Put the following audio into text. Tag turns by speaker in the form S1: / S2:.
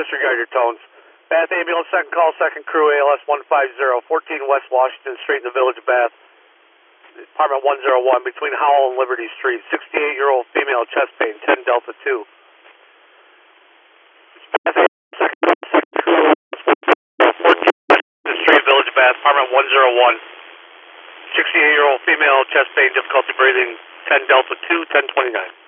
S1: disregard your tones. Bath ambulance, second call, second crew, ALS 150, 14 West Washington Street in the village of Bath. Apartment 101 between Howell and Liberty Street. 68-year-old female, chest pain, 10 Delta 2. Bath ambulance, second call, second crew, 14 Washington Street, village of Bath, apartment 101. 68-year-old female, chest pain, difficulty breathing, 10 Delta 2, 1029.